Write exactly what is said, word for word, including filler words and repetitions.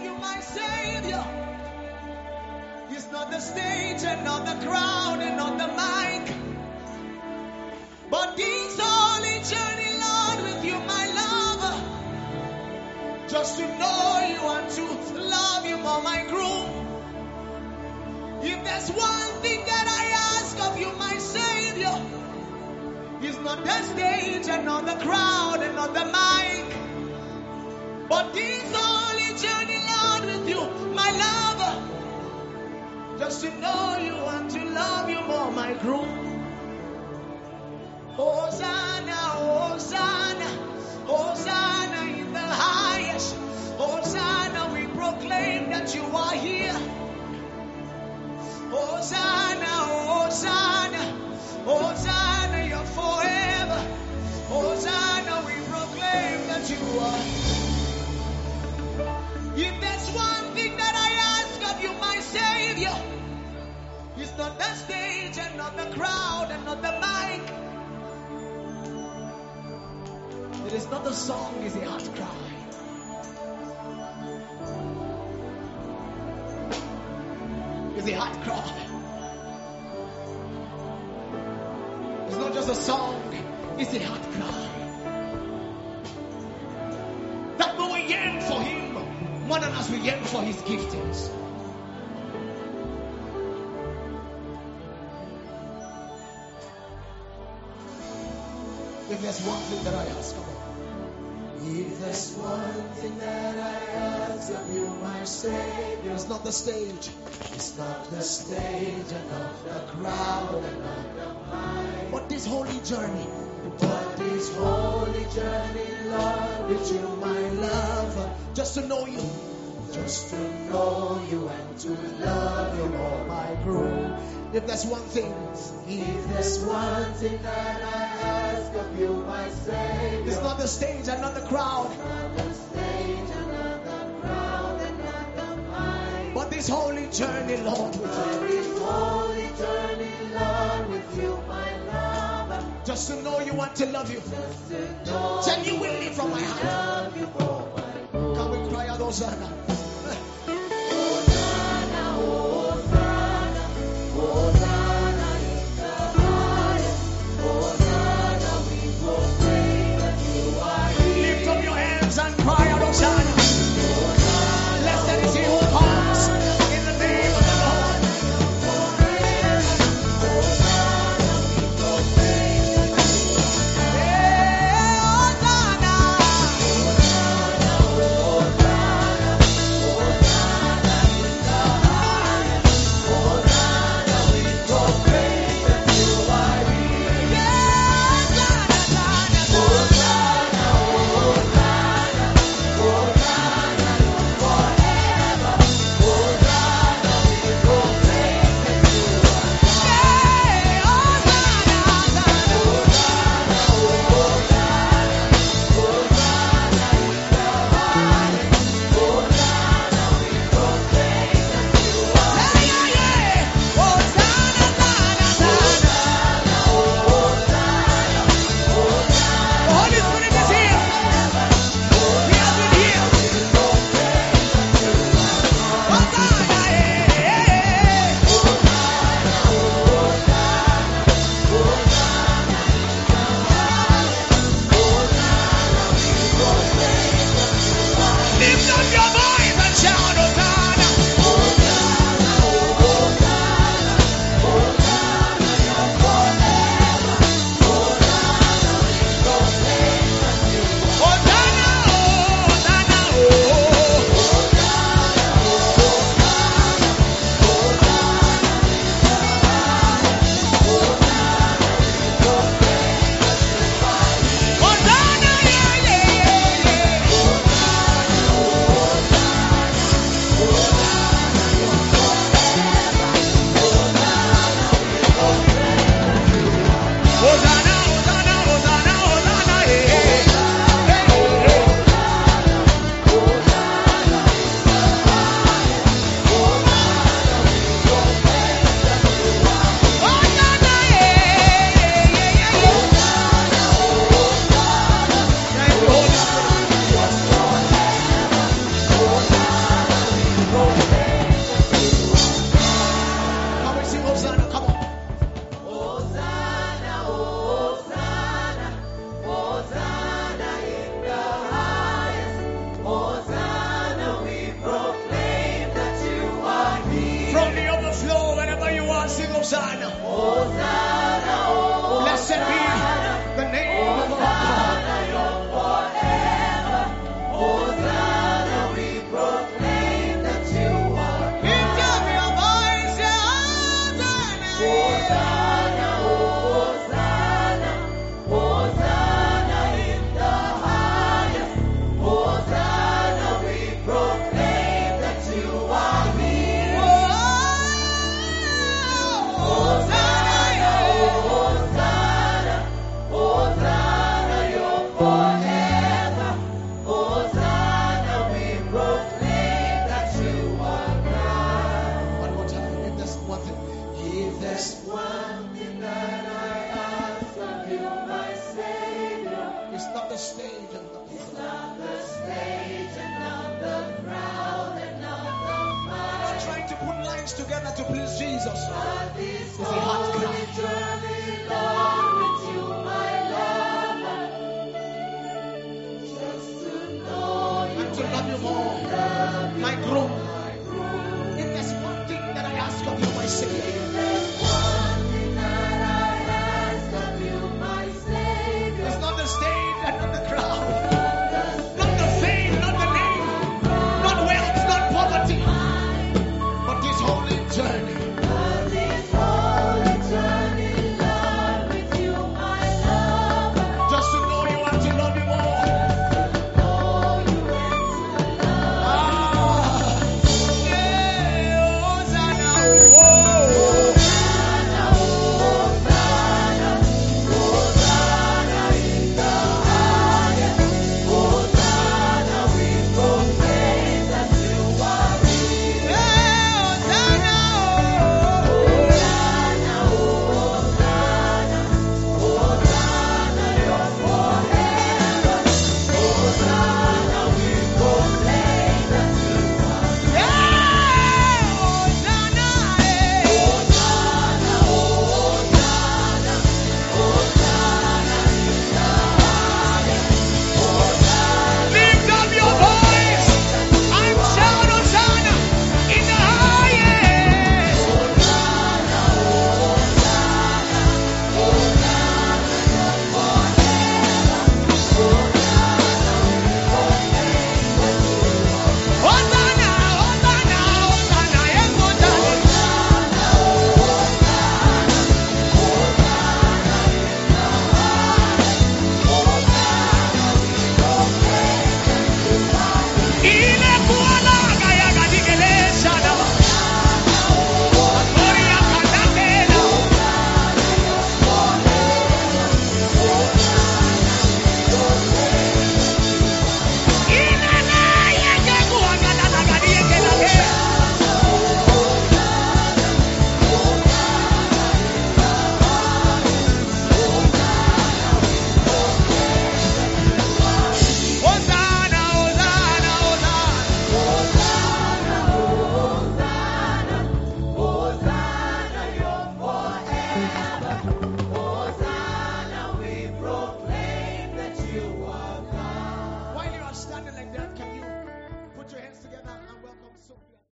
you, my Savior. It's not the stage and not the crowd and not the mic, but this holy journey, Lord, with you, my lover. Just to know you and to love you more, my groom. If there's one thing that I ask of you, my Savior, it's not the stage and not the crowd and not the mic, but this holy journey, Lord, with you, my lover. Just to know you and to love you more, my groom. Hosanna, Hosanna, Hosanna in the highest. Hosanna, we proclaim that you are here. Hosanna, Hosanna, Hosanna, you're forever. Hosanna, we proclaim that you are. If there's one thing that I ask of you, my Savior, it's not the stage and not the crowd and not the mic. It is not the song, it's the heart cry. It's the heart cry. It's not just a song, it's the heart cry. That when we yearn for him, more than as we yearn for his giftings. If there's one thing that I ask of you, if there's one thing that I ask of you, my Savior, it's not the stage, it's not the stage and not the crowd and not the mic, but this holy journey, but this holy journey, Lord, with you, my lover, just to know you, just to know you and to love you, oh my groom. If there's one thing, if there's one thing that I ask of you, my Savior, it's not the stage and not the crowd, it's not the stage and not the crowd and not the mic, but this holy journey, Lord, with you, this holy journey, Lord, with you, my lover, just to know you and to love you, just to know genuinely from my heart. Love you, oh my groom. Can we cry out, Hosanna? stage and not the It's crowd. not the stage and not the crowd and not the Not might. trying to put lines together to please Jesus. But this It's a heart holy cry. journey, Lord, with you, my lover. Just to know you And to love you more. love you My more, groom. my groom. If there's one thing that I ask of you, my Savior, If